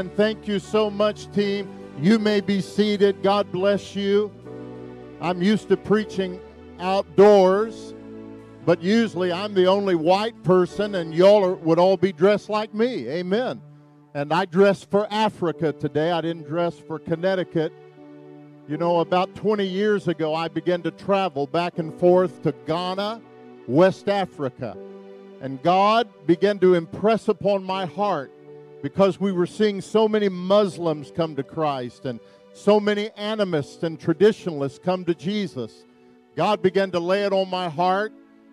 Amen. Thank you so much, team. You may be seated. God bless you. I'm used to preaching outdoors, but usually I'm the only white person, and y'all would all be dressed like me. Amen. And I dressed for Africa today. I didn't dress for Connecticut. You know, about 20 years ago, I began to travel back and forth to Ghana, West Africa. And God began to impress upon my heart, because we were seeing so many Muslims come to Christ and so many animists and traditionalists come to Jesus. God began to lay it on my heart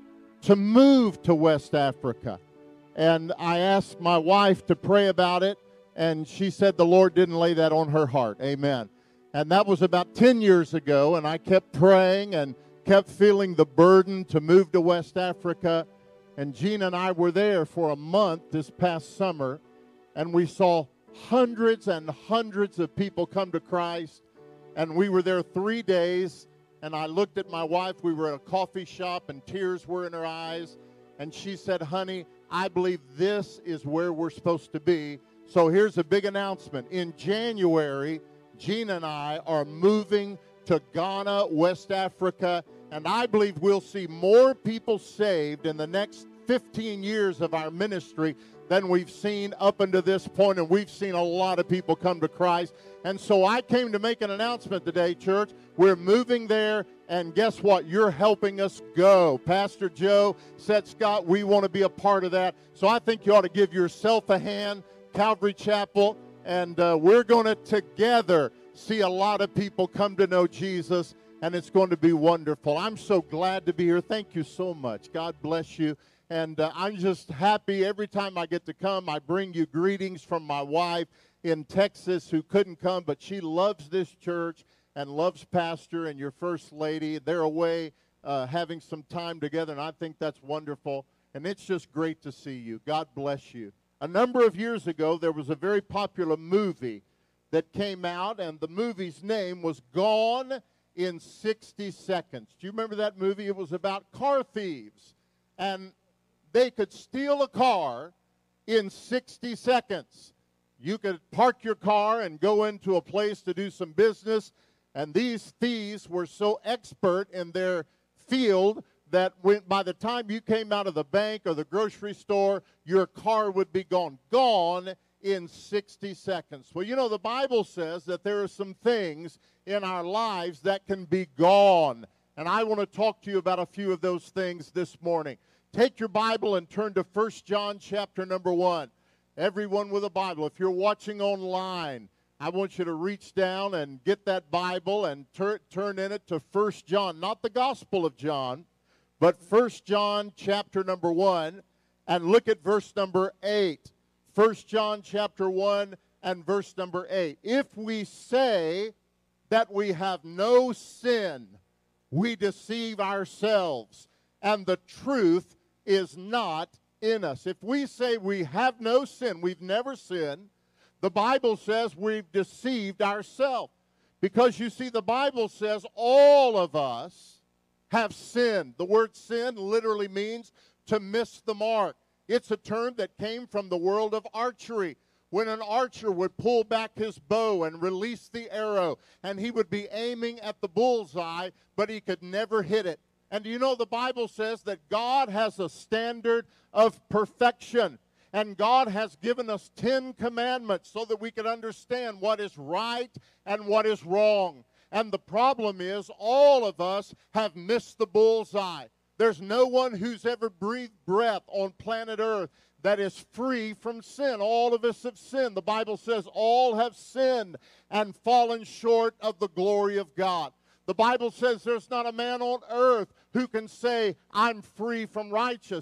to move to West Africa. And I asked my wife to pray about it, and she said the Lord didn't lay that on her heart. Amen. And that was about 10 years ago, and I kept praying and kept feeling the burden to move to West Africa. And Gina and I were there for a month this past summer, and we saw hundreds and hundreds of people come to Christ. And we were there 3 days, and I looked at my wife. We were at a coffee shop, and tears were in her eyes. And she said, "Honey, I believe this is where we're supposed to be." So here's a big announcement. In January, Gina and I are moving to Ghana, West Africa, and I believe we'll see more people saved in the next 15 years of our ministry than we've seen up until this point, and we've seen a lot of people come to Christ. And so I came to make an announcement today, church. We're moving there, and guess what? You're helping us go. Pastor Joe said, "Scott, we want to be a part of that." So I think you ought to give yourself a hand, Calvary Chapel, and we're going to together see a lot of people come to know Jesus, and it's going to be wonderful. I'm so glad to be here. Thank you so much. God bless you. And I'm just happy every time I get to come. I bring you greetings from my wife in Texas who couldn't come, but she loves this church and loves Pastor and your First Lady. They're away having some time together, and I think that's wonderful. And it's just great to see you. God bless you. A number of years ago, there was a very popular movie that came out, and the movie's name was Gone in 60 Seconds. Do you remember that movie? It was about car thieves. And they could steal a car in 60 seconds. You could park your car and go into a place to do some business, and these thieves were so expert in their field that by the time you came out of the bank or the grocery store, your car would be gone in 60 seconds. Well, you know, the Bible says that there are some things in our lives that can be gone, and I want to talk to you about a few of those things this morning. Take your Bible and turn to 1 John chapter number 1. Everyone with a Bible, if you're watching online, I want you to reach down and get that Bible and turn in it to 1 John, not the Gospel of John, but 1 John chapter number 1, and look at verse number 8. 1 John chapter 1 and verse number 8. If we say that we have no sin, we deceive ourselves, and the truth is not in us. If we say we have no sin, we've never sinned, the Bible says we've deceived ourselves. Because you see, the Bible says all of us have sinned. The word sin literally means to miss the mark. It's a term that came from the world of archery, when an archer would pull back his bow and release the arrow, and he would be aiming at the bullseye, but he could never hit it. And you know, the Bible says that God has a standard of perfection. And God has given us 10 commandments so that we can understand what is right and what is wrong. And the problem is all of us have missed the bullseye. There's no one who's ever breathed breath on planet Earth that is free from sin. All of us have sinned. The Bible says all have sinned and fallen short of the glory of God. The Bible says there's not a man on earth who can say, "I'm free from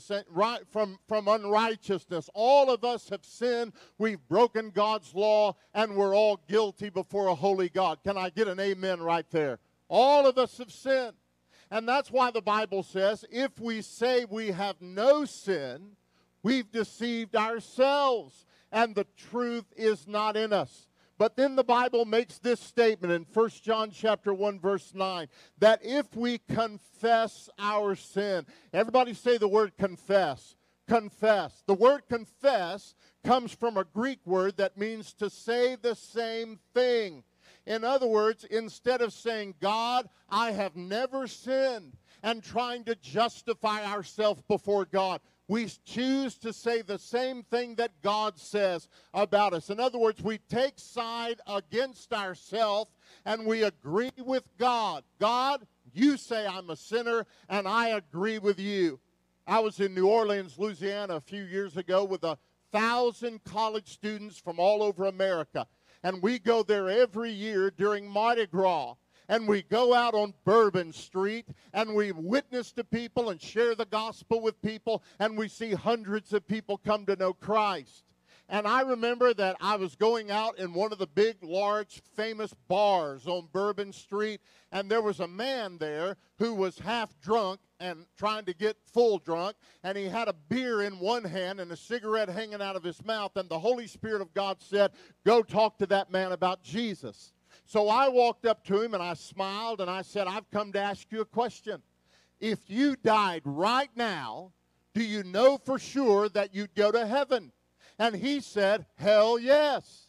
from unrighteousness." All of us have sinned. We've broken God's law, and we're all guilty before a holy God. Can I get an amen right there? All of us have sinned. And that's why the Bible says, if we say we have no sin, we've deceived ourselves, and the truth is not in us. But then the Bible makes this statement in 1 John chapter 1, verse 9, that if we confess our sin, everybody say the word confess. confess. The word confess comes from a Greek word that means to say the same thing. In other words, instead of saying, God, I have never sinned, and trying to justify ourselves before God, we choose to say the same thing that God says about us. In other words, we take side against ourselves and we agree with God. God, you say I'm a sinner, and I agree with you. I was in New Orleans, Louisiana a few years ago with 1,000 college students from all over America. And we go there every year during Mardi Gras. And we go out on Bourbon Street, and we witness to people and share the gospel with people, and we see hundreds of people come to know Christ. And I remember that I was going out in one of the big, large, famous bars on Bourbon Street, and there was a man there who was half drunk and trying to get full drunk, and he had a beer in one hand and a cigarette hanging out of his mouth, and the Holy Spirit of God said, go talk to that man about Jesus. So I walked up to him, and I smiled, and I said, I've come to ask you a question. If you died right now, do you know for sure that you'd go to heaven? And he said, hell yes.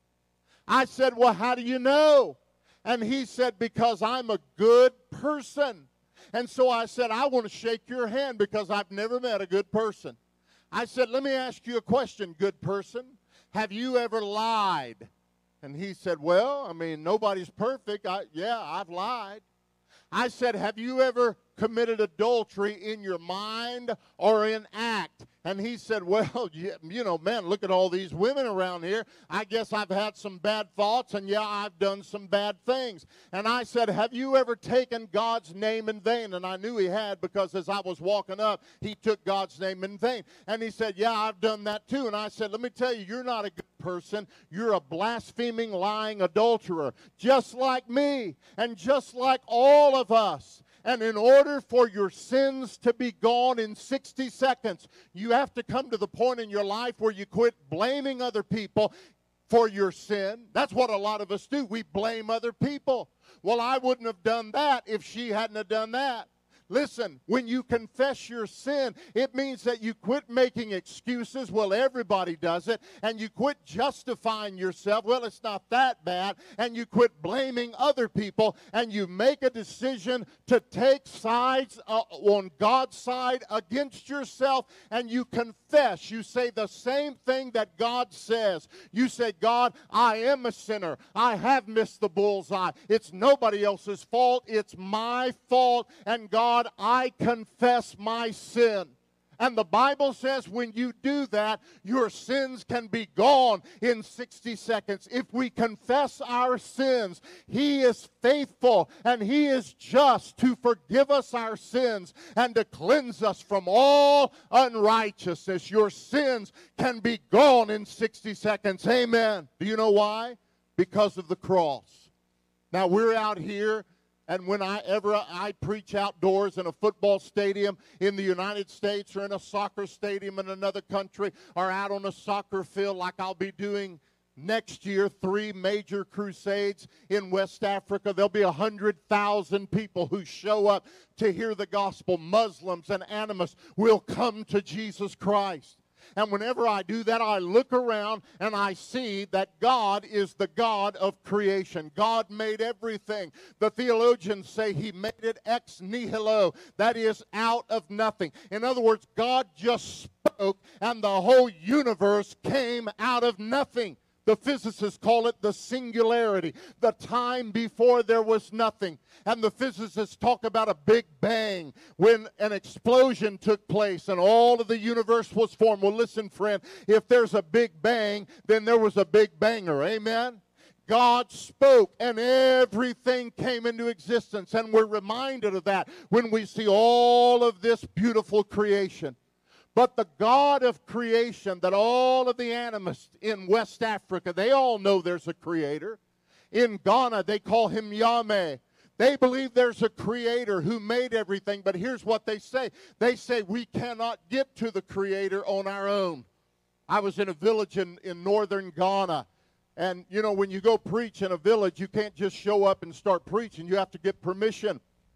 I said, well, how do you know? And he said, because I'm a good person. And so I said, I want to shake your hand because I've never met a good person. I said, let me ask you a question, good person. Have you ever lied? And he said, well, I mean, nobody's perfect. Yeah, I've lied. I said, have you ever committed adultery in your mind or in act? And he said, well, you know, man, look at all these women around here. I guess I've had some bad thoughts, and yeah, I've done some bad things. And I said, have you ever taken God's name in vain? And I knew he had, because as I was walking up, he took God's name in vain. And he said, yeah, I've done that too. And I said, let me tell you, you're not a good person. You're a blaspheming, lying adulterer, just like me and just like all of us. And in order for your sins to be gone in 60 seconds, you have to come to the point in your life where you quit blaming other people for your sin. That's what a lot of us do. We blame other people. Well, I wouldn't have done that if she hadn't have done that. Listen, when you confess your sin, it means that you quit making excuses. Well, everybody does it. And you quit justifying yourself. Well, it's not that bad. And you quit blaming other people. And you make a decision to take sides on God's side against yourself. And you confess. You say the same thing that God says. You say, God, I am a sinner. I have missed the bullseye. It's nobody else's fault. It's my fault. And God, I confess my sin. And the Bible says when you do that, your sins can be gone in 60 seconds. If we confess our sins, he is faithful and he is just to forgive us our sins and to cleanse us from all unrighteousness. Your sins can be gone in 60 seconds. Amen. Do you know why? Because of the cross. Now we're out here, and whenever I preach outdoors in a football stadium in the United States or in a soccer stadium in another country or out on a soccer field like I'll be doing next year, 3 major crusades in West Africa, there'll be 100,000 people who show up to hear the gospel. Muslims and animists will come to Jesus Christ. And whenever I do that, I look around and I see that God is the God of creation. God made everything. The theologians say he made it ex nihilo. That is, out of nothing. In other words, God just spoke and the whole universe came out of nothing. The physicists call it the singularity, the time before there was nothing. And the physicists talk about a big bang when an explosion took place and all of the universe was formed. Well, listen, friend, if there's a big bang, then there was a big banger. Amen? God spoke and everything came into existence. And we're reminded of that when we see all of this beautiful creation. But the God of creation that all of the animists in West Africa, they all know there's a creator. In Ghana, they call him Yahweh. They believe there's a creator who made everything, but here's what they say. They say we cannot get to the creator on our own. I was in a village in northern Ghana, and you know, when you go preach in a village, you can't just show up and start preaching. You have to get permission.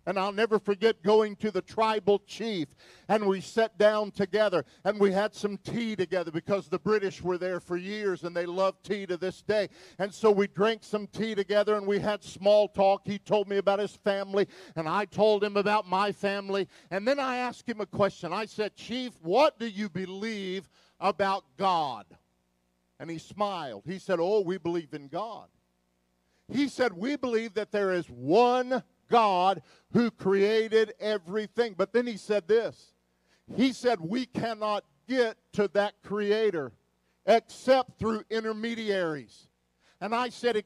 And I'll never forget going to the tribal chief, and we sat down together, and we had some tea together because the British were there for years, and they love tea to this day. And so we drank some tea together, and we had small talk. He told me about his family, and I told him about my family. And then I asked him a question. I said, Chief, what do you believe about God? And he smiled. He said, oh, we believe in God. He said, we believe that there is one God who created everything. But then he said this. He said, we cannot get to that creator except through intermediaries. And I said,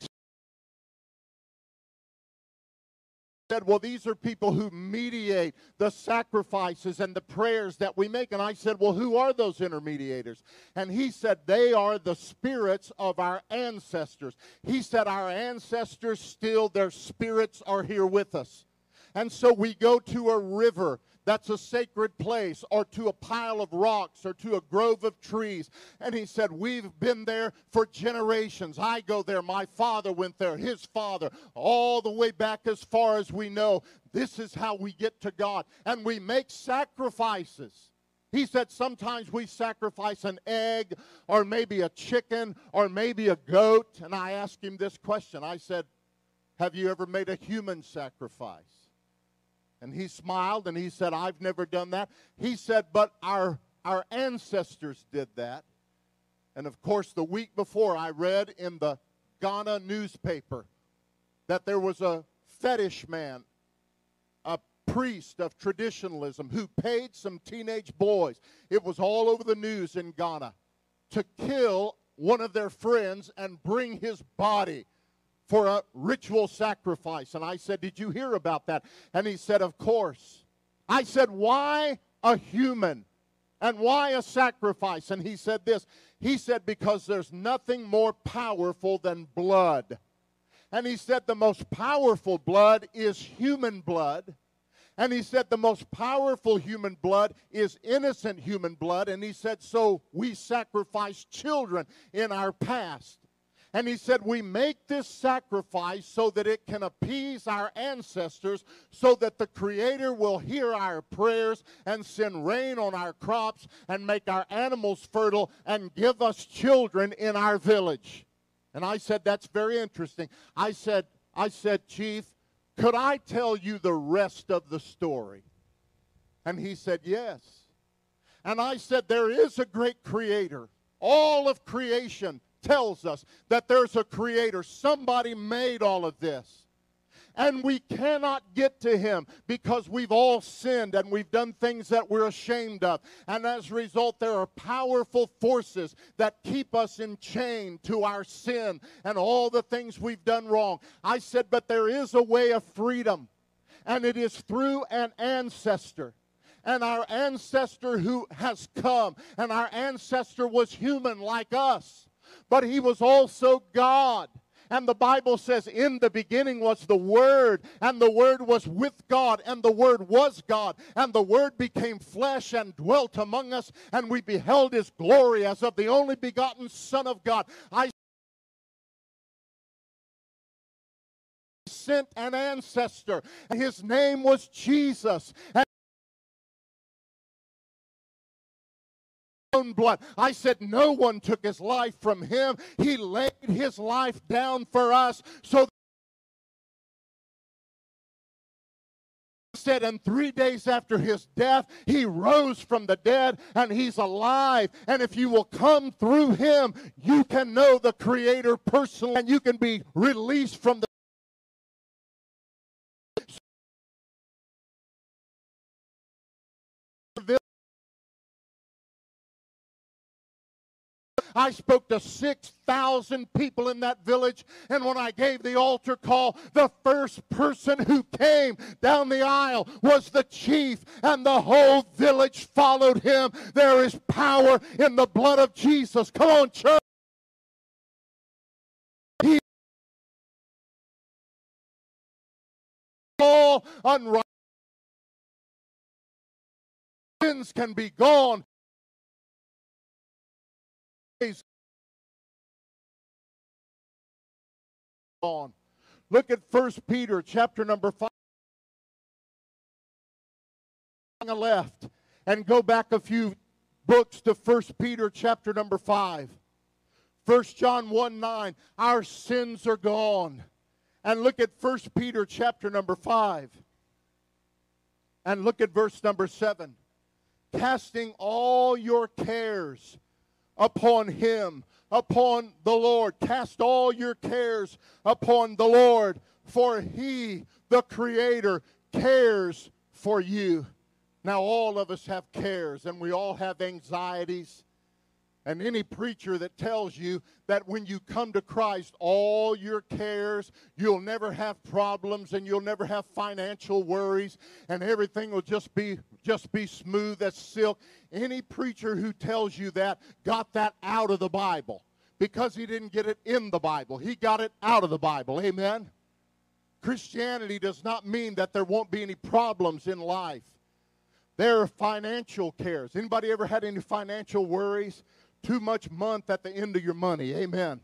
well, these are people who mediate the sacrifices and the prayers that we make. And I said, well, who are those intermediators? And he said, they are the spirits of our ancestors. He said, our ancestors still, their spirits are here with us. And so we go to a river that's a sacred place, or to a pile of rocks, or to a grove of trees. And he said, we've been there for generations. I go there. My father went there, his father, all the way back as far as we know. This is how we get to God. And we make sacrifices. He said sometimes we sacrifice an egg, or maybe a chicken, or maybe a goat. And I asked him this question. I said, have you ever made a human sacrifice? And he smiled and he said, I've never done that. He said, but our ancestors did that. And of course, the week before, I read in the Ghana newspaper that there was a fetish man, a priest of traditionalism, who paid some teenage boys, it was all over the news in Ghana, to kill one of their friends and bring his body for a ritual sacrifice. And I said, did you hear about that? And he said, of course. I said, why a human? And why a sacrifice? And he said this. He said, because there's nothing more powerful than blood. And he said, the most powerful blood is human blood. And he said, the most powerful human blood is innocent human blood. And he said, so we sacrifice children in our past. And he said, we make this sacrifice so that it can appease our ancestors, so that the Creator will hear our prayers and send rain on our crops and make our animals fertile and give us children in our village. And I said, that's very interesting. I said, Chief, could I tell you the rest of the story? And he said, yes. And I said, there is a great Creator. All of creation tells us that there's a Creator. Somebody made all of this. And we cannot get to Him because we've all sinned and we've done things that we're ashamed of. And as a result, there are powerful forces that keep us in chain to our sin and all the things we've done wrong. I said, but there is a way of freedom, and it is through an ancestor. And our ancestor who has come, and our ancestor was human like us. But he was also God. And the Bible says, in the beginning was the Word, and the Word was with God, and the Word was God. And the Word became flesh and dwelt among us, and we beheld His glory as of the only begotten Son of God. I sent an ancestor, and His name was Jesus. And own blood. I said, no one took His life from Him. He laid His life down for us. So said, and 3 days after His death, He rose from the dead, and He's alive. And if you will come through Him, you can know the Creator personally, and you can be released from the I spoke to 6,000 people in that village, and when I gave the altar call, the first person who came down the aisle was the chief, and the whole village followed him. There is power in the blood of Jesus. Come on, church. All unrighteous sins can be gone. On. Look at 1 Peter chapter number 5. a left and go back a few books to 1 Peter chapter number 5. 1 John 1:9, our sins are gone. And look at 1 Peter chapter number 5. And look at verse number 7. Casting all your cares upon Him, upon the Lord. Cast all your cares upon the Lord, for He, the Creator, cares for you. Now all of us have cares, and we all have anxieties. And any preacher that tells you that when you come to Christ, all your cares, you'll never have problems and you'll never have financial worries and everything will just be smooth as silk. Any preacher who tells you that got that out of the Bible, because he didn't get it in the Bible. He got it out of the Bible. Amen? Christianity does not mean that there won't be any problems in life. There are financial cares. Anybody ever had any financial worries? Too much month at the end of your money. Amen.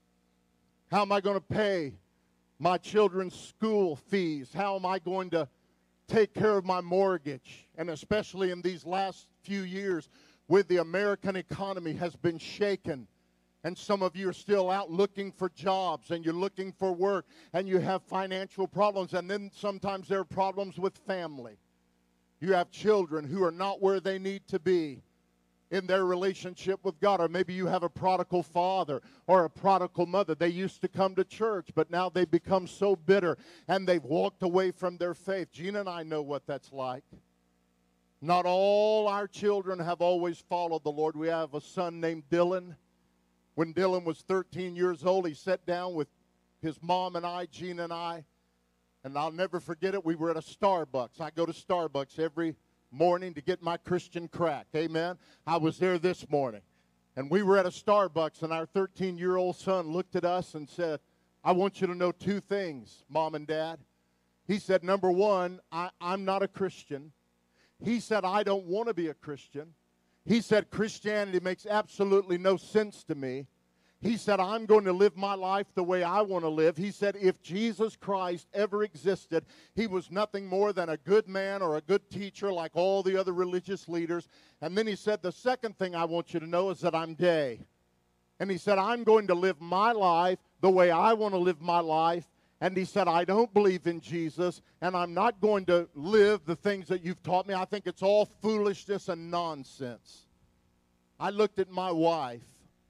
How am I going to pay my children's school fees? How am I going to take care of my mortgage? And especially in these last few years, with the American economy has been shaken. And some of you are still out looking for jobs, and you're looking for work, and you have financial problems. And then sometimes there are problems with family. You have children who are not where they need to be in their relationship with God. Or maybe you have a prodigal father or a prodigal mother. They used to come to church, but now they've become so bitter and they've walked away from their faith. Gina and I know what that's like. Not all our children have always followed the Lord. We have a son named Dylan. When Dylan was 13 years old, he sat down with his mom and I, Gina and I, and I'll never forget it. We were at a Starbucks. I go to Starbucks every morning to get my Christian crack. Amen. I was there this morning. And we were at a Starbucks, and our 13-year-old son looked at us and said, I want you to know two things, Mom and Dad. He said, number one, I'm not a Christian. He said, I don't want to be a Christian. He said, Christianity makes absolutely no sense to me. He said, I'm going to live my life the way I want to live. He said, if Jesus Christ ever existed, he was nothing more than a good man or a good teacher like all the other religious leaders. And then he said, the second thing I want you to know is that I'm gay. And he said, I'm going to live my life the way I want to live my life. And he said, I don't believe in Jesus, and I'm not going to live the things that you've taught me. I think it's all foolishness and nonsense. I looked at my wife,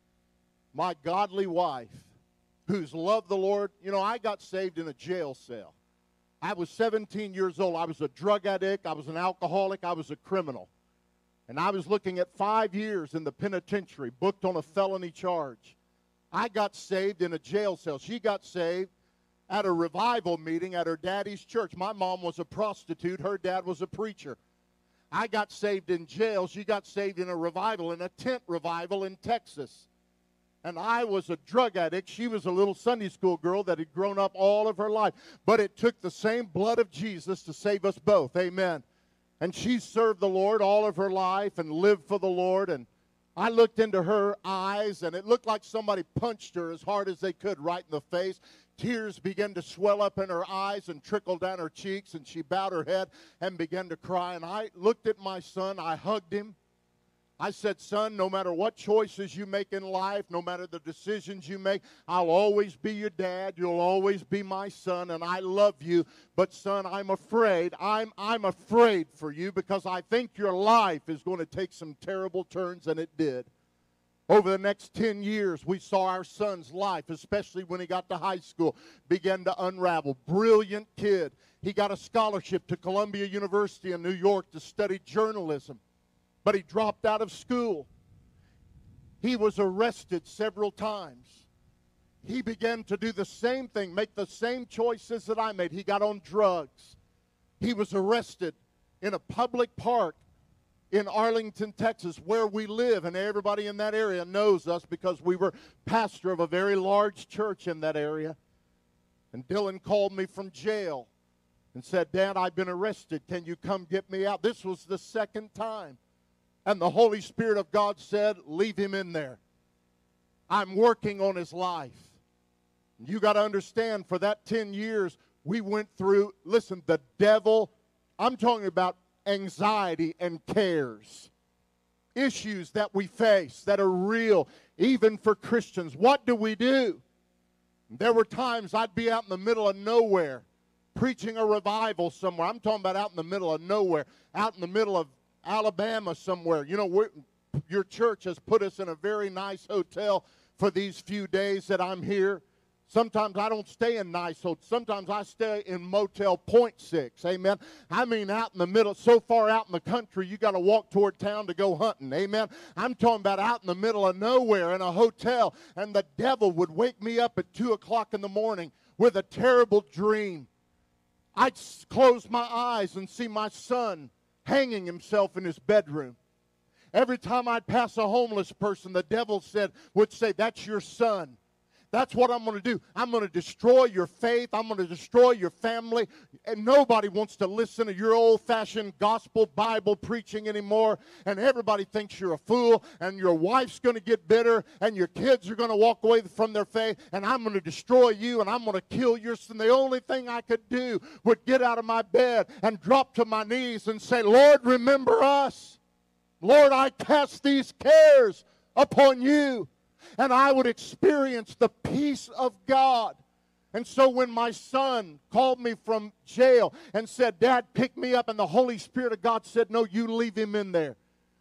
my godly wife, who's loved the Lord. You know, I got saved in a jail cell. I was 17 years old. I was a drug addict. I was an alcoholic. I was a criminal. And I was looking at 5 years in the penitentiary, booked on a felony charge. I got saved in a jail cell. She got saved at a revival meeting at her daddy's church. My mom was a prostitute. Her dad was a preacher. I got saved in jail. She got saved in a revival, in a tent revival in Texas. And I was a drug addict. She was a little Sunday school girl that had grown up all of her life. But it took the same blood of Jesus to save us both. Amen. And she served the Lord all of her life and lived for the Lord. And I looked into her eyes, and it looked like somebody punched her as hard as they could right in the face. Tears began to swell up in her eyes and trickle down her cheeks, and she bowed her head and began to cry. And I looked at my son. I hugged him. I said, son, no matter what choices you make in life, no matter the decisions you make, I'll always be your dad. You'll always be my son, and I love you. But, son, I'm afraid. I'm afraid for you because I think your life is going to take some terrible turns, and it did. Over the next 10 years, we saw our son's life, especially when he got to high school, begin to unravel. Brilliant kid. He got a scholarship to Columbia University in New York to study journalism. But he dropped out of school. He was arrested several times. He began to do the same thing, make the same choices that I made. He got on drugs. He was arrested in a public park in Arlington, Texas, where we live, and everybody in that area knows us because we were pastor of a very large church in that area. And Dylan called me from jail and said, Dad, I've been arrested. Can you come get me out? This was the second time. And the Holy Spirit of God said, leave him in there. I'm working on his life. You got to understand, for that 10 years, we went through, listen, the devil, I'm talking about anxiety and cares. Issues that we face that are real, even for Christians. What do? There were times I'd be out in the middle of nowhere, preaching a revival somewhere. I'm talking about out in the middle of nowhere, out in the middle of Alabama somewhere. You know, your church has put us in a very nice hotel for these few days that I'm here. Sometimes I don't stay in nice hotels. Sometimes I stay in Motel Point 6. Amen. I mean, out in the middle, so far out in the country, you got to walk toward town to go hunting. Amen. I'm talking about out in the middle of nowhere in a hotel, and the devil would wake me up at 2 o'clock in the morning with a terrible dream. I'd close my eyes and see my son hanging himself in his bedroom. Every time I'd pass a homeless person, the devil would say, "That's your son." That's what I'm going to do. I'm going to destroy your faith. I'm going to destroy your family. And nobody wants to listen to your old-fashioned gospel Bible preaching anymore. And everybody thinks you're a fool. And your wife's going to get bitter. And your kids are going to walk away from their faith. And I'm going to destroy you. And I'm going to kill your son. The only thing I could do would get out of my bed and drop to my knees and say, "Lord, remember us. Lord, I cast these cares upon you." And I would experience the peace of God. And so when my son called me from jail and said, "Dad, pick me up," and the Holy Spirit of God said, "No, you leave him in there."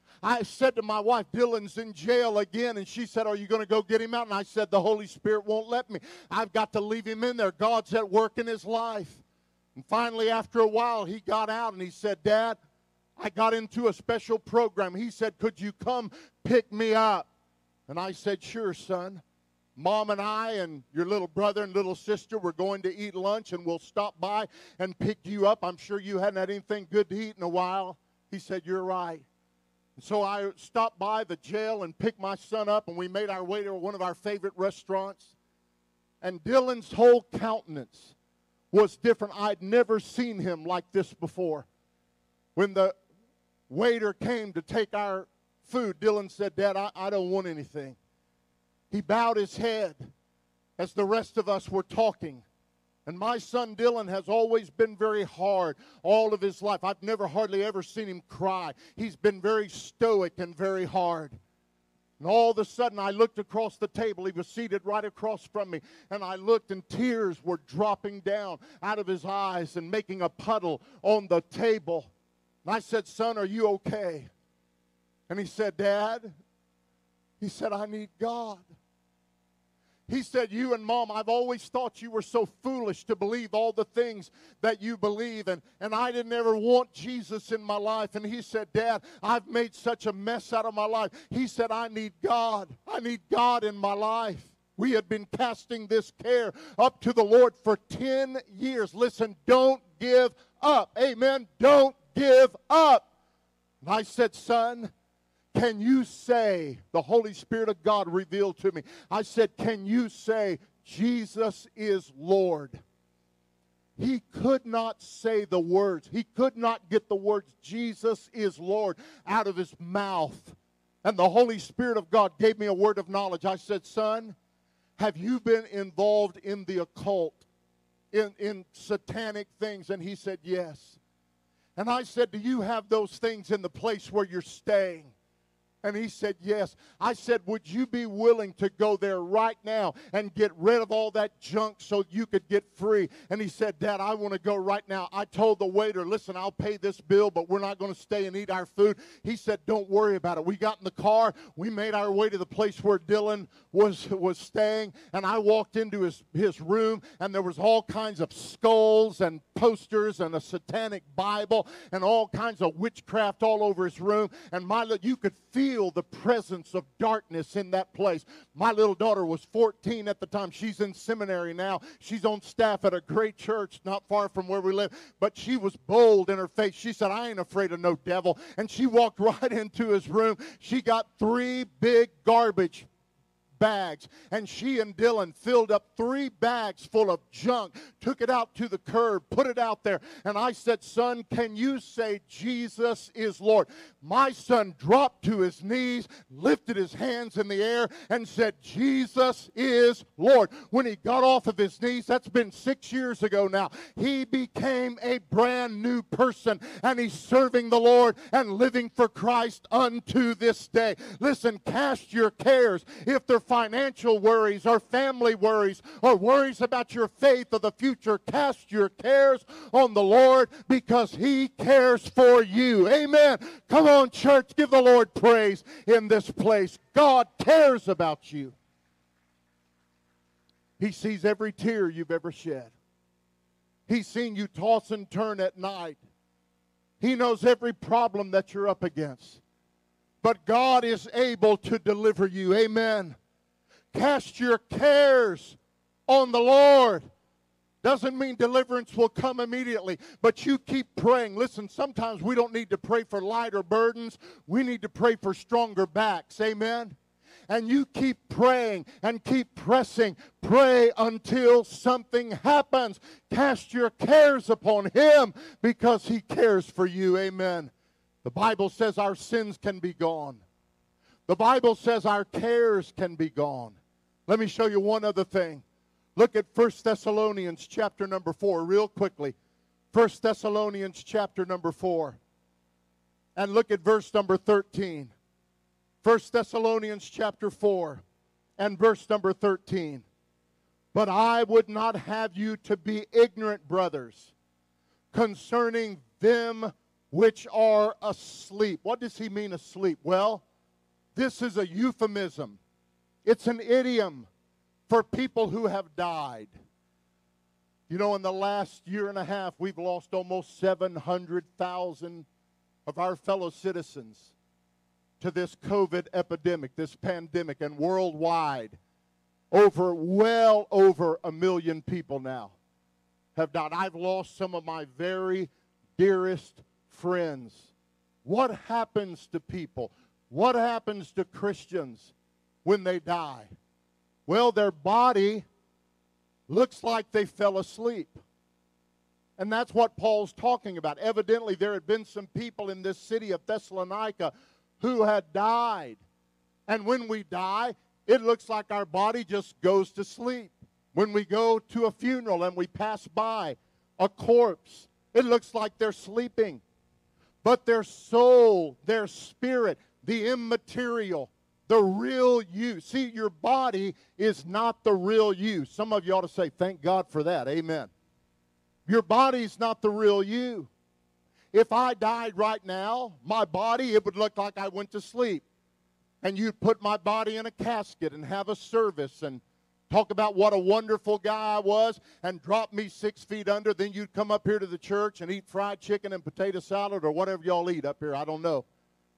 I said to my wife, "Dylan's in jail again." And she said, "Are you going to go get him out?" And I said, "The Holy Spirit won't let me. I've got to leave him in there. God's at work in his life." And finally, after a while, he got out and he said, "Dad, I got into a special program." He said, "Could you come pick me up?" And I said, "Sure, son. Mom and I and your little brother and little sister were going to eat lunch, and we'll stop by and pick you up. I'm sure you hadn't had anything good to eat in a while." He said, "You're right." And so I stopped by the jail and picked my son up, and we made our way to one of our favorite restaurants. And Dylan's whole countenance was different. I'd never seen him like this before. When the waiter came to take our food, Dylan said, "Dad, I don't want anything." He bowed his head as the rest of us were talking. And my son Dylan has always been very hard all of his life. I've never hardly ever seen him cry. He's been very stoic and very hard. And all of a sudden I looked across the table. He was seated right across from me. And I looked, and tears were dropping down out of his eyes and making a puddle on the table. And I said, "Son, are you okay?" And he said, "Dad," he said, "I need God." He said, "You and Mom, I've always thought you were so foolish to believe all the things that you believe, and I didn't ever want Jesus in my life." And he said, "Dad, I've made such a mess out of my life." He said, "I need God. I need God in my life." We had been casting this care up to the Lord for 10 years. Listen, don't give up. Amen. Don't give up. And I said, "Son, can you say," the Holy Spirit of God revealed to me, I said, "Can you say, 'Jesus is Lord'?" He could not say the words. He could not get the words, "Jesus is Lord," out of his mouth. And the Holy Spirit of God gave me a word of knowledge. I said, "Son, have you been involved in the occult, in satanic things?" And he said, "Yes." And I said, "Do you have those things in the place where you're staying?" And he said, "Yes." I said, "Would you be willing to go there right now and get rid of all that junk so you could get free?" And he said, "Dad, I want to go right now." I told the waiter, "Listen, I'll pay this bill, but we're not going to stay and eat our food." He said, "Don't worry about it." We got in the car. We made our way to the place where Dylan was staying. And I walked into his room, and there was all kinds of skulls and posters and a satanic Bible and all kinds of witchcraft all over his room. And you could feel the presence of darkness in that place. My little daughter was 14 at the time. She's in seminary now. She's on staff at a great church not far from where we live. But she was bold in her faith. She said, "I ain't afraid of no devil." And she walked right into his room. She got 3 big garbage bags. And she and Dylan filled up 3 bags full of junk, took it out to the curb, put it out there. And I said, son, can you say Jesus is Lord? My son dropped to his knees, lifted his hands in the air, and said, Jesus is Lord. When he got off of his knees, that's been 6 years ago now, he became a brand new person, and he's serving the Lord and living for Christ unto this day. Listen, cast your cares. If they're financial worries or family worries or worries about your faith or the future, cast your cares on the Lord because he cares for you. Amen. Come on, church, give the Lord praise in this place. God cares about you. He sees every tear you've ever shed. He's seen you toss and turn at night. He knows every problem that you're up against. But God is able to deliver you. Amen. Cast your cares on the Lord. Doesn't mean deliverance will come immediately, but you keep praying. Listen, sometimes we don't need to pray for lighter burdens. We need to pray for stronger backs. Amen. And you keep praying and keep pressing. Pray until something happens. Cast your cares upon him because he cares for you. Amen. The Bible says our sins can be gone. The Bible says our cares can be gone. Let me show you one other thing. Look at 1 Thessalonians chapter number 4 real quickly. 1 Thessalonians chapter number 4. And look at verse number 13. 1 Thessalonians chapter 4 and verse number 13. But I would not have you to be ignorant, brothers, concerning them which are asleep. What does he mean asleep? Well, this is a euphemism. It's an idiom for people who have died. You know, in the last year and a half, we've lost almost 700,000 of our fellow citizens to this COVID epidemic, this pandemic, and worldwide, well over 1 million people now have died. I've lost some of my very dearest friends. What happens to people? What happens to Christians when they die? Well, their body looks like they fell asleep. And that's what Paul's talking about. Evidently, there had been some people in this city of Thessalonica who had died. And when we die, it looks like our body just goes to sleep. When we go to a funeral and we pass by a corpse, it looks like they're sleeping. But their soul, their spirit, the immaterial, the real you. See, your body is not the real you. Some of you ought to say, thank God for that. Amen. Your body's not the real you. If I died right now, my body, it would look like I went to sleep. And you'd put my body in a casket and have a service and talk about what a wonderful guy I was and drop me 6 feet under. Then you'd come up here to the church and eat fried chicken and potato salad or whatever y'all eat up here. I don't know.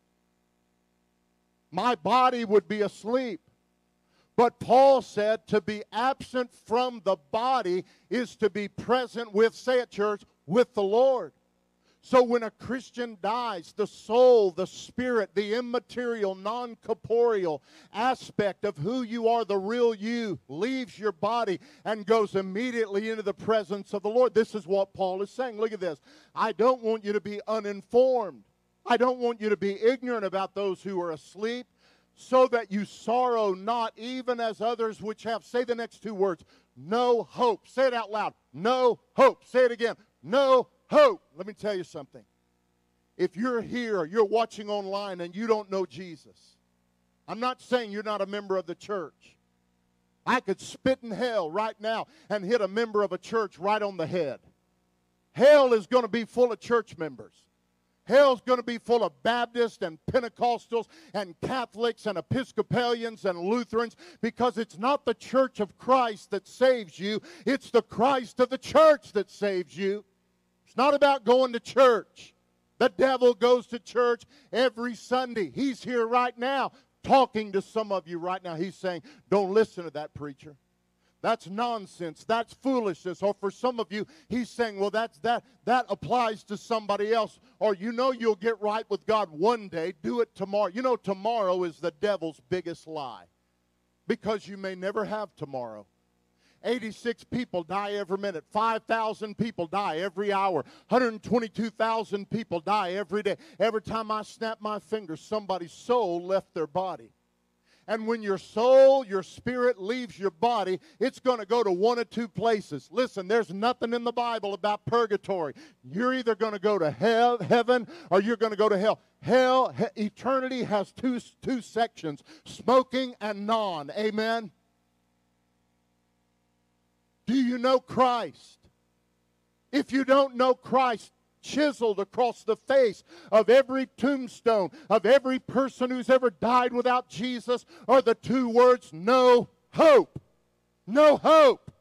My body would be asleep. But Paul said to be absent from the body is to be present with, say it church, with the Lord. So when a Christian dies, the soul, the spirit, the immaterial, non-corporeal aspect of who you are, the real you, leaves your body and goes immediately into the presence of the Lord. This is what Paul is saying. Look at this. I don't want you to be uninformed. I don't want you to be ignorant about those who are asleep, so that you sorrow not, even as others which have, say the next 2 words, no hope. Say it out loud. No hope. Say it again. No hope. Let me tell you something. If you're here, you're watching online and you don't know Jesus, I'm not saying you're not a member of the church. I could spit in hell right now and hit a member of a church right on the head. Hell is going to be full of church members. Hell's going to be full of Baptists and Pentecostals and Catholics and Episcopalians and Lutherans, because it's not the church of Christ that saves you. It's the Christ of the church that saves you. It's not about going to church. The devil goes to church every Sunday. He's here right now talking to some of you right now. He's saying, don't listen to that preacher. That's nonsense. That's foolishness. Or for some of you, he's saying, well, that applies to somebody else. Or you know you'll get right with God one day. Do it tomorrow. You know tomorrow is the devil's biggest lie. because you may never have tomorrow. 86 people die every minute. 5,000 people die every hour. 122,000 people die every day. Every time I snap my fingers, somebody's soul left their body. And when your soul, your spirit leaves your body, it's going to go to one of two places. Listen, there's nothing in the Bible about purgatory. You're either going to go to heaven, or you're going to go to hell. Hell, eternity has two sections, smoking and non. Amen? Do you know Christ? If you don't know Christ, chiseled across the face of every tombstone, of every person who's ever died without Jesus, are the two words, no hope. No hope.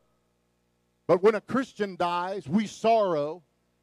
But when a Christian dies, we sorrow.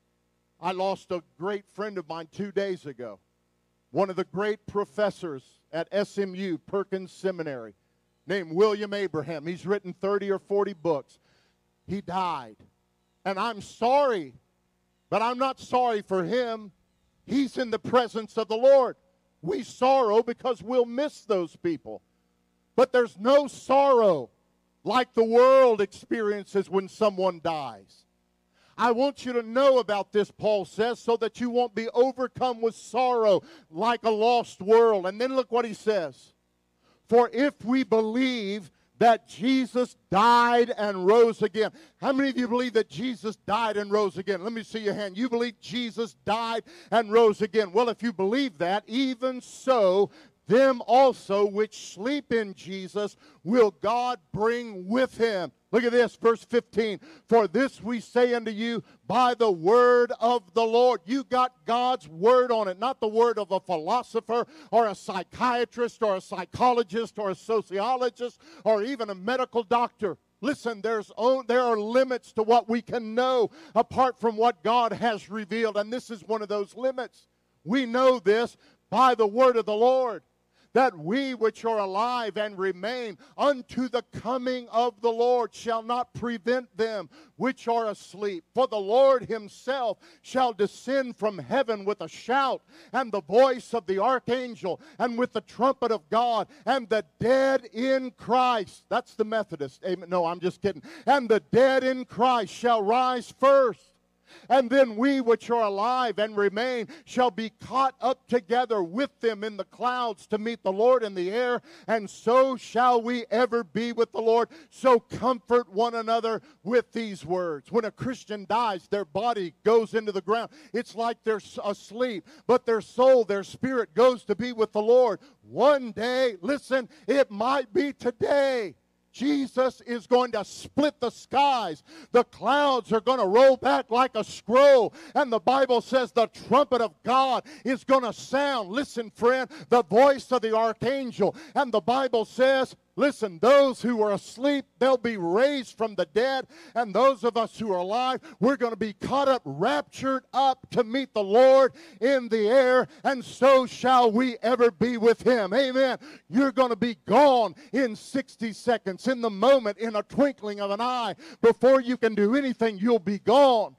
I lost a great friend of mine 2 days ago. One of the great professors at SMU, Perkins Seminary, named William Abraham. He's written 30 or 40 books. He died. And I'm sorry, but I'm not sorry for him. He's in the presence of the Lord. We sorrow because we'll miss those people. But there's no sorrow like the world experiences when someone dies. I want you to know about this, Paul says, so that you won't be overcome with sorrow like a lost world. And then look what he says. For if we believe that Jesus died and rose again. How many of you believe that Jesus died and rose again? Let me see your hand. You believe Jesus died and rose again. Well, if you believe that, even so, them also which sleep in Jesus will God bring with him. Look at this, verse 15. For this we say unto you by the word of the Lord. You got God's word on it, not the word of a philosopher or a psychiatrist or a psychologist or a sociologist or even a medical doctor. Listen, there are limits to what we can know apart from what God has revealed, and this is one of those limits. We know this by the word of the Lord, that we which are alive and remain unto the coming of the Lord shall not prevent them which are asleep. For the Lord himself shall descend from heaven with a shout, and the voice of the archangel, and with the trumpet of God, and the dead in Christ. That's the Methodist. Amen. No, I'm just kidding. And the dead in Christ shall rise first. And then we which are alive and remain shall be caught up together with them in the clouds to meet the Lord in the air, and so shall we ever be with the Lord. So comfort one another with these words. When a Christian dies, their body goes into the ground. It's like they're asleep, but their soul, their spirit goes to be with the Lord. One day, listen, it might be today, Jesus is going to split the skies. The clouds are going to roll back like a scroll. And the Bible says the trumpet of God is going to sound. Listen, friend, the voice of the archangel. And the Bible says, listen, those who are asleep, they'll be raised from the dead. And those of us who are alive, we're going to be caught up, raptured up to meet the Lord in the air. And so shall we ever be with him. Amen. You're going to be gone in 60 seconds, in the moment, in a twinkling of an eye. Before you can do anything, you'll be gone.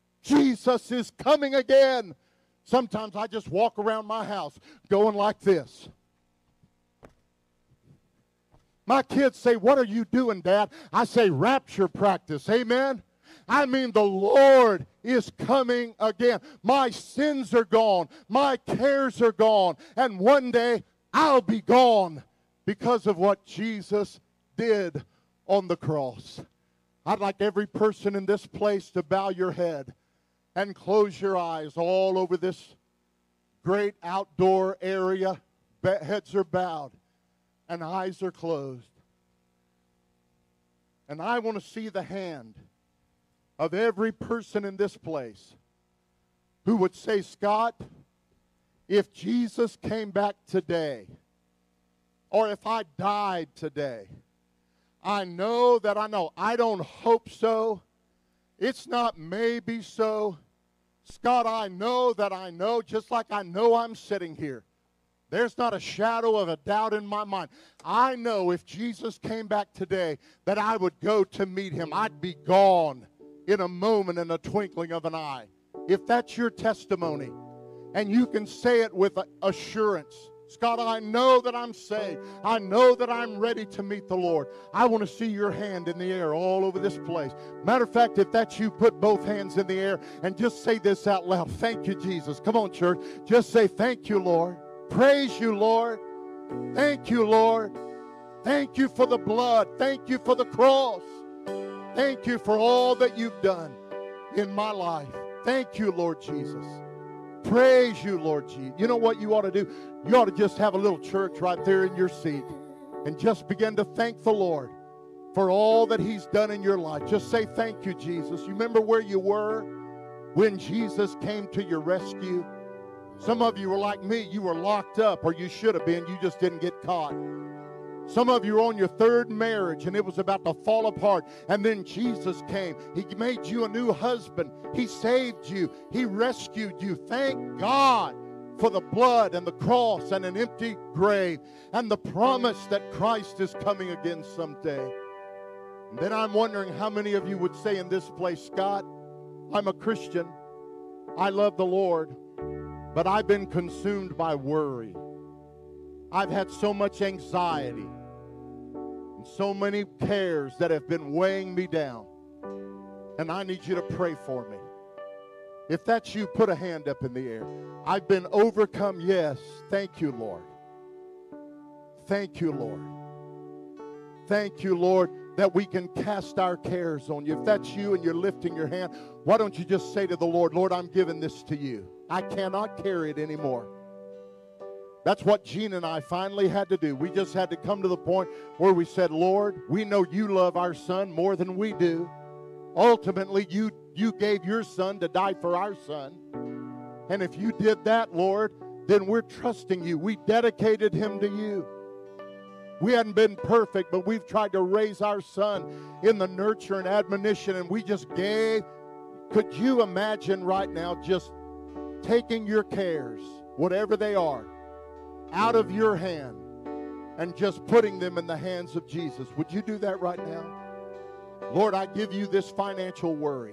Jesus is coming again. Sometimes I just walk around my house going like this. My kids say, "What are you doing, Dad?" I say, "Rapture practice." Amen? I mean, the Lord is coming again. My sins are gone. My cares are gone. And one day, I'll be gone because of what Jesus did on the cross. I'd like every person in this place to bow your head and close your eyes all over this great outdoor area. Heads are bowed and eyes are closed. And I want to see the hand of every person in this place who would say, "Scott, if Jesus came back today, or if I died today, I know that I know. I don't hope so. It's not maybe so. Scott, I know that I know, just like I know I'm sitting here. There's not a shadow of a doubt in my mind. I know if Jesus came back today that I would go to meet him. I'd be gone in a moment, in a twinkling of an eye." If that's your testimony, and you can say it with assurance, Scott, I know that I'm saved. I know that I'm ready to meet the Lord. I want to see your hand in the air all over this place. Matter of fact, if that's you, put both hands in the air and just say this out loud. Thank you, Jesus. Come on, church. Just say, thank you, Lord. Praise you, Lord. Thank you, Lord. Thank you for the blood. Thank you for the cross. Thank you for all that you've done in my life. Thank you, Lord Jesus. Praise you, Lord Jesus. You know what you ought to do? You ought to just have a little church right there in your seat and just begin to thank the Lord for all that he's done in your life. Just say, thank you, Jesus. You remember where you were when Jesus came to your rescue? Some of you were like me. You were locked up, or you should have been. You just didn't get caught. Some of you are on your third marriage and it was about to fall apart, and then Jesus came. He made you a new husband. He saved you. He rescued you. Thank God for the blood and the cross and an empty grave and the promise that Christ is coming again someday. And then I'm wondering how many of you would say in this place, Scott, I'm a Christian. I love the Lord, but I've been consumed by worry. I've had so much anxiety and so many cares that have been weighing me down. And I need you to pray for me. If that's you, put a hand up in the air. I've been overcome, yes. Thank you, Lord. Thank you, Lord. Thank you, Lord, that we can cast our cares on you. If that's you and you're lifting your hand, why don't you just say to the Lord, Lord, I'm giving this to you. I cannot carry it anymore. That's what Gene and I finally had to do. We just had to come to the point where we said, Lord, we know you love our son more than we do. Ultimately, you gave your son to die for our son. And if you did that, Lord, then we're trusting you. We dedicated him to you. We hadn't been perfect, but we've tried to raise our son in the nurture and admonition, and we just gave. Could you imagine right now just taking your cares, whatever they are, out of your hand and just putting them in the hands of Jesus? Would you do that right now? Lord, I give you this financial worry.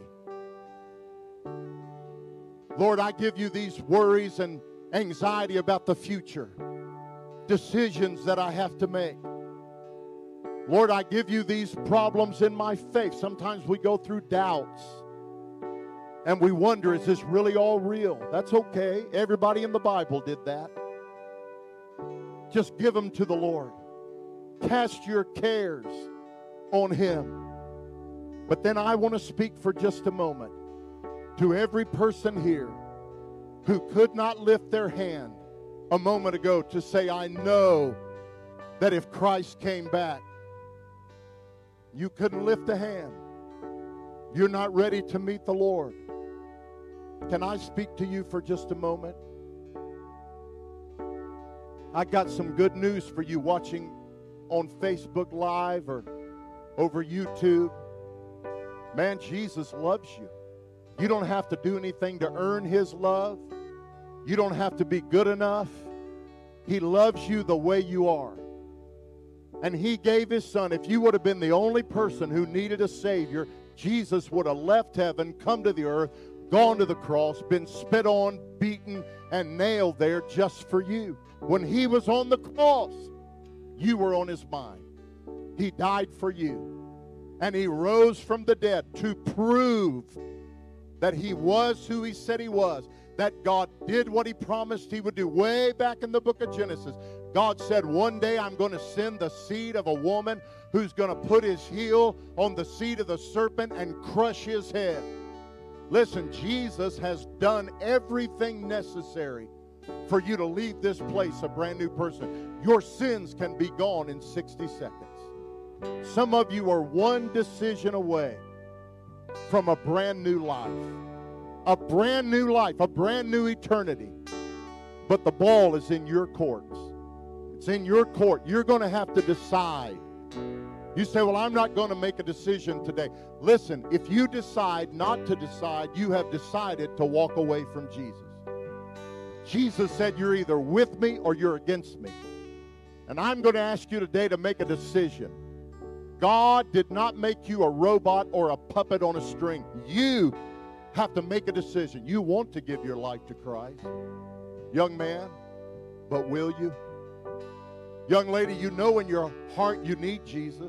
Lord, I give you these worries and anxiety about the future, decisions that I have to make. Lord, I give you these problems in my faith. Sometimes we go through doubts and we wonder, is this really all real? That's okay. Everybody in the Bible did that. Just give them to the Lord. Cast your cares on him. But then I want to speak for just a moment to every person here who could not lift their hand a moment ago to say, I know that if Christ came back, you couldn't lift a hand. You're not ready to meet the Lord. Can I speak to you for just a moment? I got some good news for you watching on Facebook Live or over YouTube. Man, Jesus loves you. You don't have to do anything to earn his love. You don't have to be good enough. He loves you the way you are. And he gave his son. If you would have been the only person who needed a Savior, Jesus would have left heaven, come to the earth, gone to the cross, been spit on, beaten, and nailed there just for you. When he was on the cross, you were on his mind. He died for you. And he rose from the dead to prove that he was who he said he was, that God did what he promised he would do. Way back in the book of Genesis, God said, one day I'm going to send the seed of a woman who's going to put his heel on the seed of the serpent and crush his head. Listen, Jesus has done everything necessary for you to leave this place a brand new person. Your sins can be gone in 60 seconds. Some of you are one decision away from a brand new life. A brand new life, a brand new eternity. But the ball is in your courts. It's in your court. You're going to have to decide. You say, well, I'm not going to make a decision today. Listen, if you decide not to decide, you have decided to walk away from Jesus. Jesus said, you're either with me or you're against me. And I'm going to ask you today to make a decision. God did not make you a robot or a puppet on a string. You have to make a decision. You want to give your life to Christ, young man, but will you? Young lady, you know in your heart you need Jesus,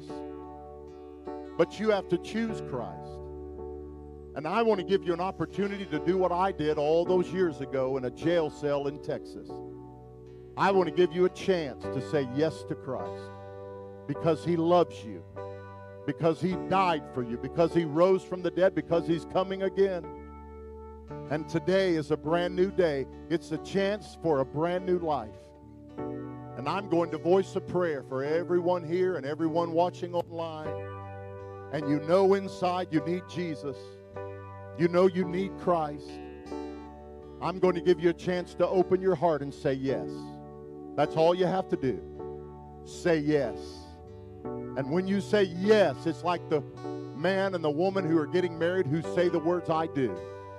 but you have to choose Christ. And I want to give you an opportunity to do what I did all those years ago in a jail cell in Texas. I want to give you a chance to say yes to Christ because He loves you, because He died for you, because He rose from the dead, because He's coming again. And today is a brand new day. It's a chance for a brand new life. And I'm going to voice a prayer for everyone here and everyone watching online. And you know inside you need Jesus. You know you need Christ. I'm going to give you a chance to open your heart and say yes. That's all you have to do. Say yes. And when you say yes, it's like the man and the woman who are getting married who say the words, I do.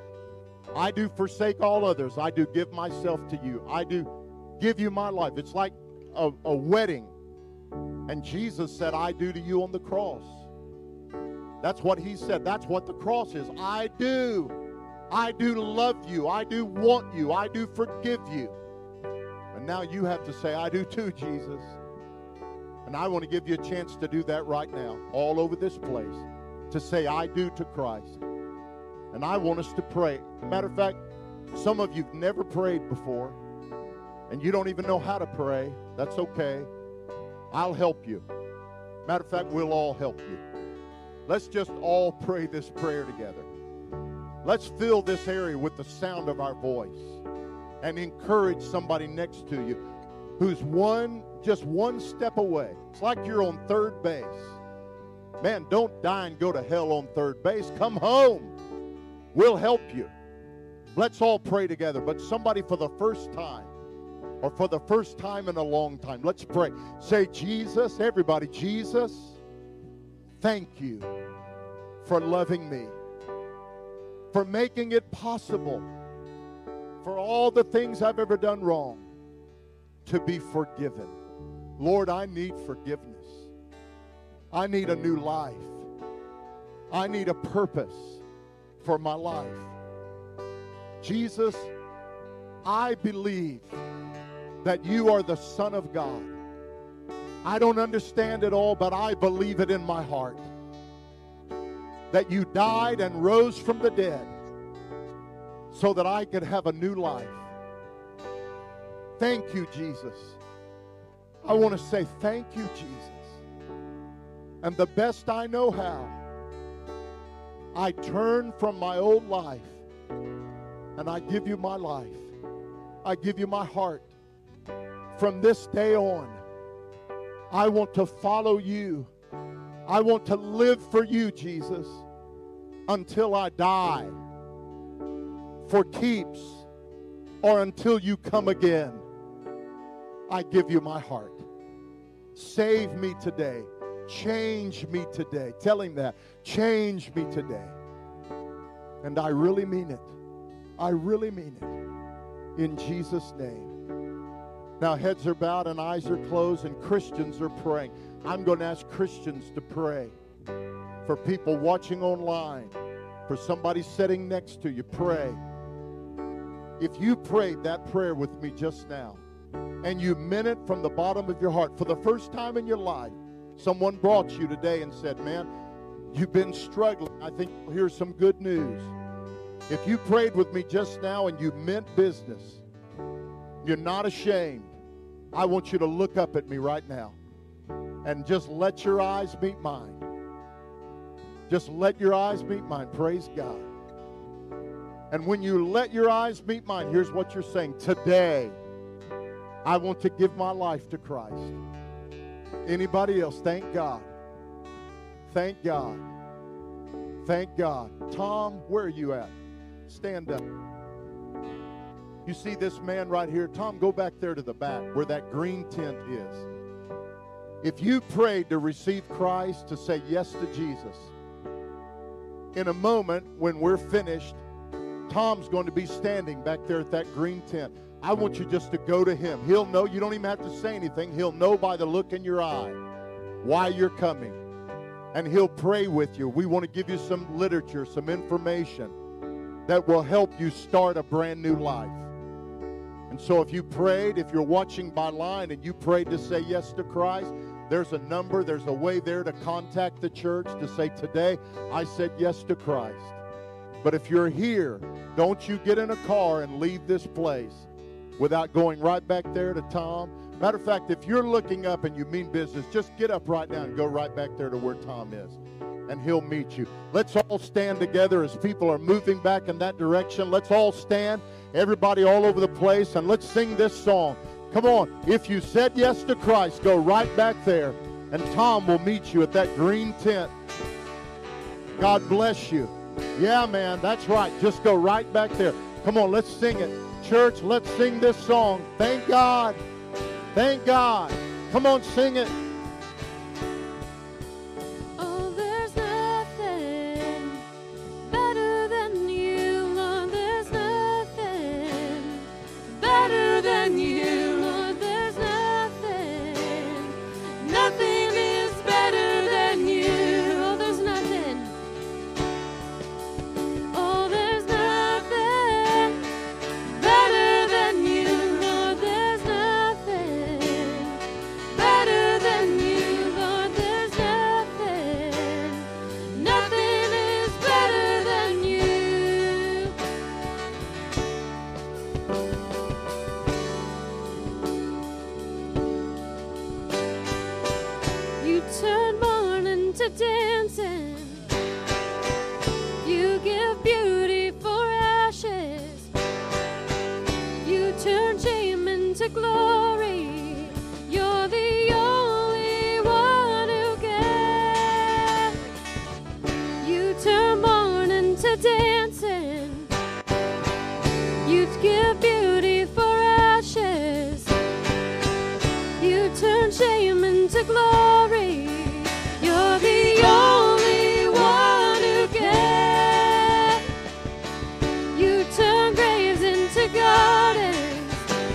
I do forsake all others. I do give myself to you. I do give you my life. It's like a wedding. And Jesus said, I do to you on the cross. That's what He said. That's what the cross is. I do. I do love you. I do want you. I do forgive you. And now you have to say, I do too, Jesus. And I want to give you a chance to do that right now, all over this place, to say, I do to Christ. And I want us to pray. Matter of fact, some of you have never prayed before, and you don't even know how to pray. That's okay. I'll help you. Matter of fact, we'll all help you. Let's just all pray this prayer together. Let's fill this area with the sound of our voice and encourage somebody next to you who's just one step away. It's like you're on third base. Man, don't die and go to hell on third base. Come home. We'll help you. Let's all pray together. But somebody for the first time, or for the first time in a long time, let's pray. Say, Jesus, everybody, Jesus, thank you for loving me, for making it possible for all the things I've ever done wrong to be forgiven. Lord, I need forgiveness. I need a new life. I need a purpose for my life. Jesus, I believe that you are the Son of God. I don't understand it all, but I believe it in my heart. That you died and rose from the dead so that I could have a new life. Thank you, Jesus. I want to say thank you, Jesus. And the best I know how, I turn from my old life and I give you my life. I give you my heart. From this day on, I want to follow you. I want to live for you, Jesus, until I die, for keeps, or until you come again. I give you my heart. Save me today. Change me today. Tell him that. Change me today. And I really mean it. I really mean it. In Jesus' name. Now heads are bowed and eyes are closed and Christians are praying. I'm going to ask Christians to pray. For people watching online, for somebody sitting next to you, pray. If you prayed that prayer with me just now, and you meant it from the bottom of your heart, for the first time in your life, someone brought you today and said, man, you've been struggling. I think here's some good news. If you prayed with me just now and you meant business, you're not ashamed, I want you to look up at me right now and just let your eyes meet mine. Just let your eyes meet mine. Praise God. And when you let your eyes meet mine, here's what you're saying. Today, I want to give my life to Christ. Anybody else? Thank God. Thank God. Thank God. Tom, where are you at? Stand up. You see this man right here? Tom, go back there to the back where that green tent is. If you prayed to receive Christ, to say yes to Jesus, in a moment when we're finished, Tom's going to be standing back there at that green tent. I want you just to go to him. He'll know. You don't even have to say anything. He'll know by the look in your eye why you're coming. And he'll pray with you. We want to give you some literature, some information that will help you start a brand new life. And so if you prayed, if you're watching by line and you prayed to say yes to Christ, there's a number, there's a way there to contact the church to say, today I said yes to Christ. But if you're here, don't you get in a car and leave this place without going right back there to Tom. Matter of fact, if you're looking up and you mean business, just get up right now and go right back there to where Tom is, and he'll meet you. Let's all stand together as people are moving back in that direction. Let's all stand, everybody all over the place, and let's sing this song. Come on, if you said yes to Christ, go right back there, and Tom will meet you at that green tent. God bless you. Yeah, man, that's right. Just go right back there. Come on, let's sing it. Church, let's sing this song. Thank God. Thank God. Come on, sing it. Oh, there's nothing better than you, Lord. There's nothing better than you, Lord. There's nothing. Nothing is better than you. Oh, there's nothing. Oh, there's nothing better than you, Lord. There's nothing better than you, Lord. There's nothing. Nothing is better than you. You turn mourning to dancing. You give beauty for ashes. You turn shame into glory. You're the only one who can. You turn mourning to dancing. You give beauty for ashes. You turn shame into glory. You're the only one who can. You turn graves into gardens.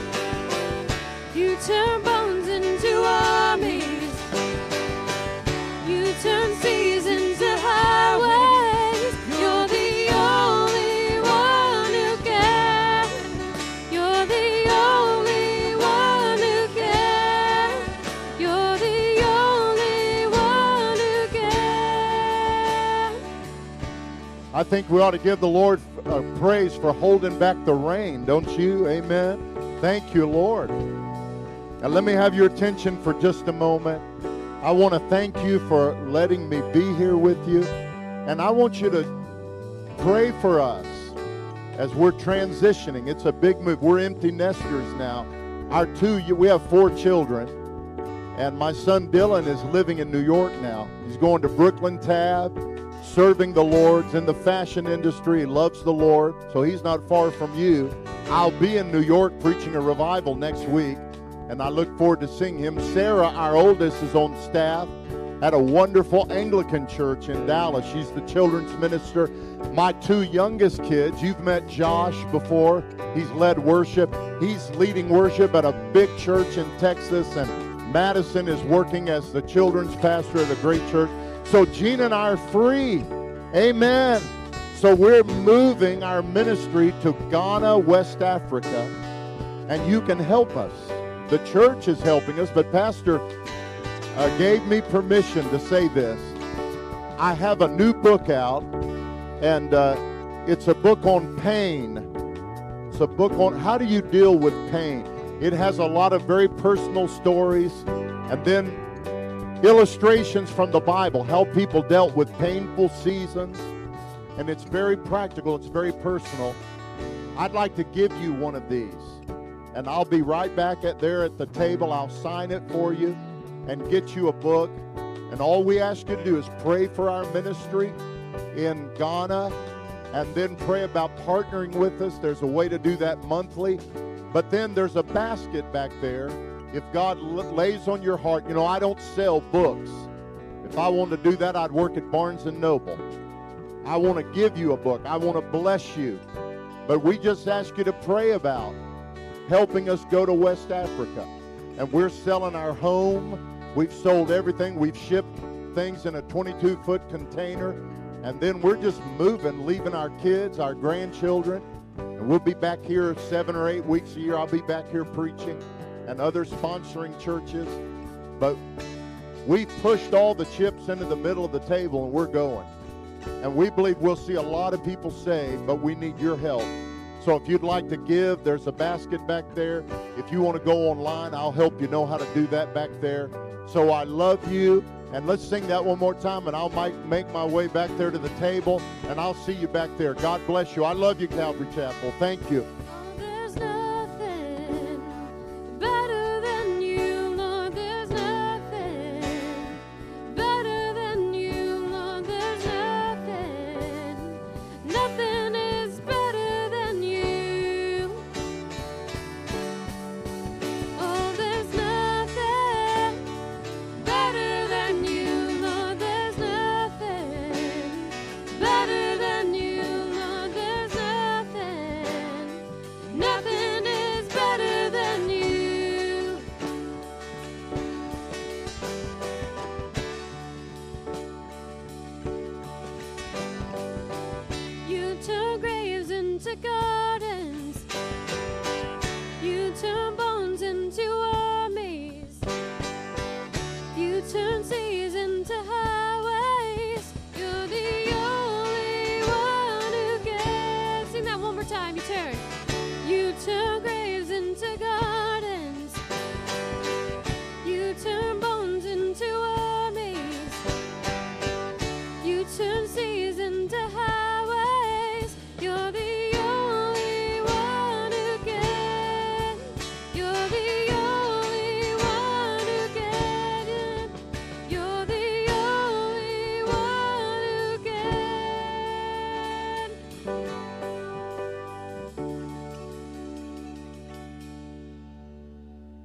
You turn bones into armies. You turn seas into highways. You're the only one who can. You're the only one who can. You're the only one who can. I think we ought to give the Lord praise for holding back the rain, don't you? Amen. Thank you, Lord. Now let me have your attention for just a moment. I want to thank you for letting me be here with you. And I want you to pray for us as we're transitioning. It's a big move. We're empty nesters now. We have 4 children. And my son Dylan is living in New York now. He's going to Brooklyn Tab, serving the Lord. He's in the fashion industry. He loves the Lord, so he's not far from you. I'll be in New York preaching a revival next week, and I look forward to seeing him. Sarah, our oldest, is on staff at a wonderful Anglican church in Dallas. She's the children's minister. My 2 youngest kids, you've met Josh before. He's led worship. He's leading worship at a big church in Texas, and Madison is working as the children's pastor at a great church. So Gina and I are free. Amen. So we're moving our ministry to Ghana, West Africa, and you can help us. The church is helping us, but Pastor gave me permission to say this. I have a new book out, and it's a book on pain. It's a book on how do you deal with pain. It has a lot of very personal stories, and then illustrations from the Bible, how people dealt with painful seasons, and it's very practical, it's very personal. I'd like to give you one of these, and I'll be right back there at the table. I'll sign it for you and get you a book, and all we ask you to do is pray for our ministry in Ghana, and then pray about partnering with us. There's a way to do that monthly, but then there's a basket back there. If God lays on your heart, you know, I don't sell books. If I wanted to do that, I'd work at Barnes & Noble. I want to give you a book. I want to bless you. But we just ask you to pray about helping us go to West Africa. And we're selling our home. We've sold everything. We've shipped things in a 22-foot container. And then we're just moving, leaving our kids, our grandchildren. And And we'll be back here 7 or 8 weeks a year. I'll be back here preaching and other sponsoring churches. But we've pushed all the chips into the middle of the table, and we're going. And we believe we'll see a lot of people saved, but we need your help. So if you'd like to give, there's a basket back there. If you want to go online, I'll help you know how to do that back there. So I love you. And let's sing that one more time, and I'll make my way back there to the table, and I'll see you back there. God bless you. I love you, Calvary Chapel. Thank you. Oh, there's nothing better than you, Lord. There's nothing better than you, Lord. There's nothing. Nothing is better than you. Oh, there's nothing better than you, Lord. There's nothing better than you, Lord. There's nothing. Nothing is better than you. You turn graves into gold.